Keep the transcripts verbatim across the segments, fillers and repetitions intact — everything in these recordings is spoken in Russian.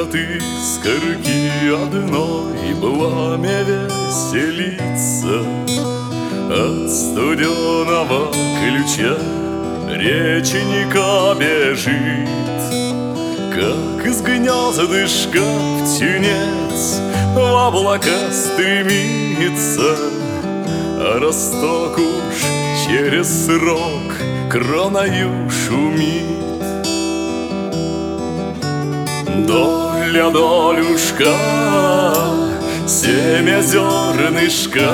от искорки одной пламя веселится, от студеного ключа реченька бежит, как из гнездышка птенец в облака стремится, а росток уж через срок кроною шумит. Доля, долюшка, семя зернышка,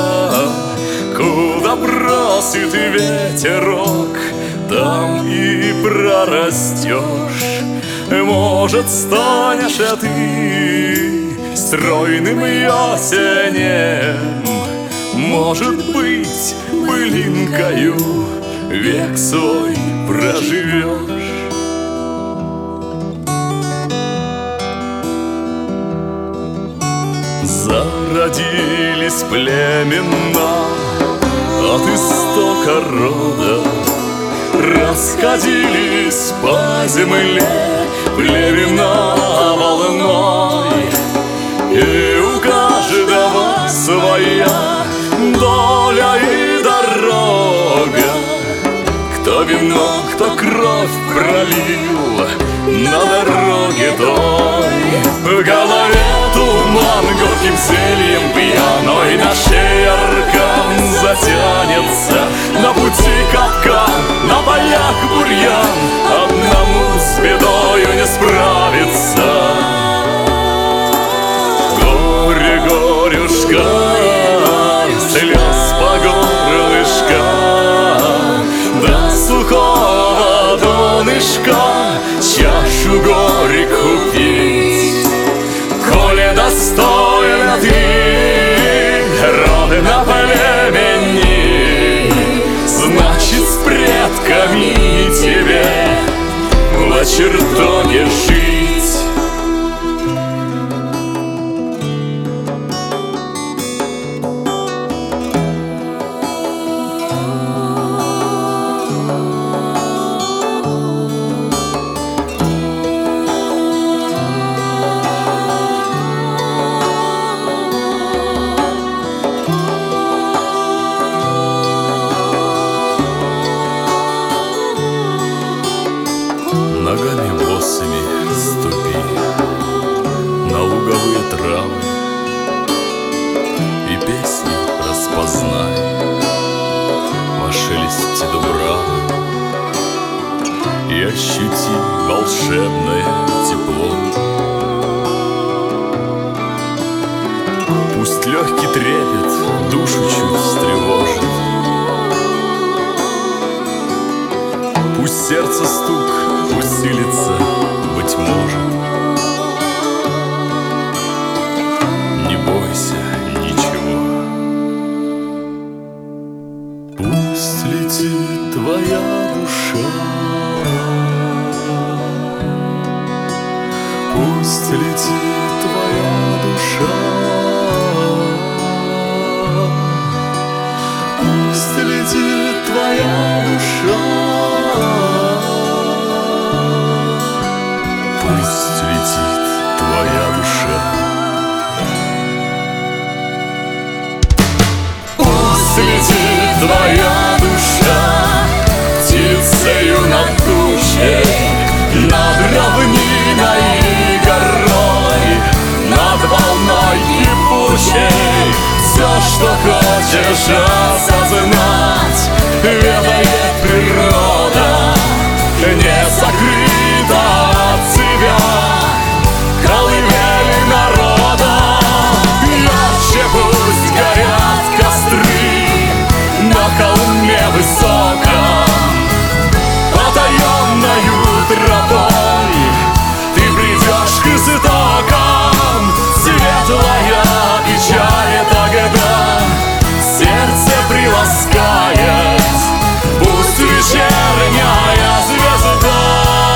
куда бросит ветерок, там и прорастешь. Может, станешь а ты стройным ясенем, может быть, былинкою век свой проживешь. Зародились племена от истока рода, расходились по земле племена волной, и у каждого своя доля и дорога. Кто вино, кто кровь пролил на дороге той. В голове туман горьким зельем пьяной, на шее аркан затянется, на пути капкан, на полях бурьян, одному с бедою не справиться. Горе, горюшка, слез по горлышка, до сухого донышка чашу горькую пить. Коли достойна ты родина племени, значит, с предками тебе в чертоге жить. Ногами босыми ступи на луговые травы и песню распознай во шелесте дубравы, и ощути волшебное тепло. Пусть легкий трепет душу чуть встревожит, пусть сердце стук усилится, быть может. Не бойся ничего. Пусть летит твоя душа, пусть летит твоя душа, пусть летит твоя душа. Пусть летит твоя душа. Пусть летит твоя душа птицею над тучей, над равниной и горой, над волной кипучей. Все, что хочешь осознать, ведает природа, не закрыта от тебя колыбель народа. Ярче пусть горят костры на холме высоком, потаенною тропой ты придешь к истокам. Светлая печаль тогда сердце приласкает, пусть вечерняя звезда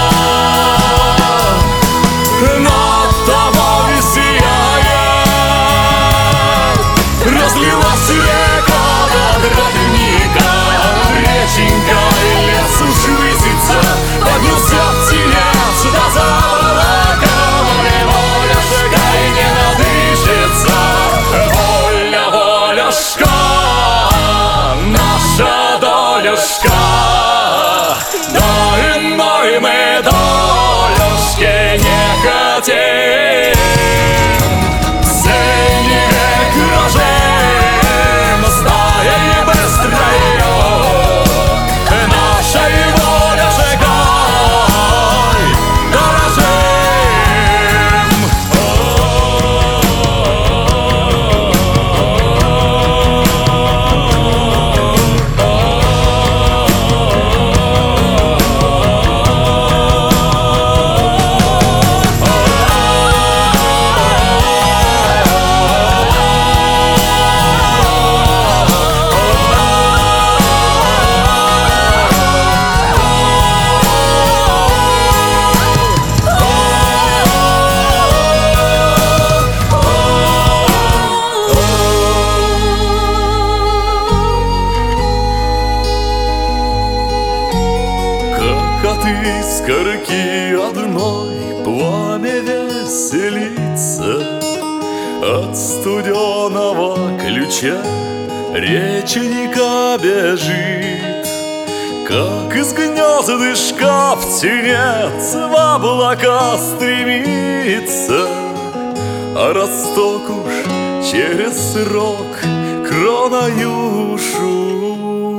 корки одной пламя веселится, от студеного ключа реченька бежит, как из гнездышка птенец в облака стремится. А росток уж через срок кроною шумит.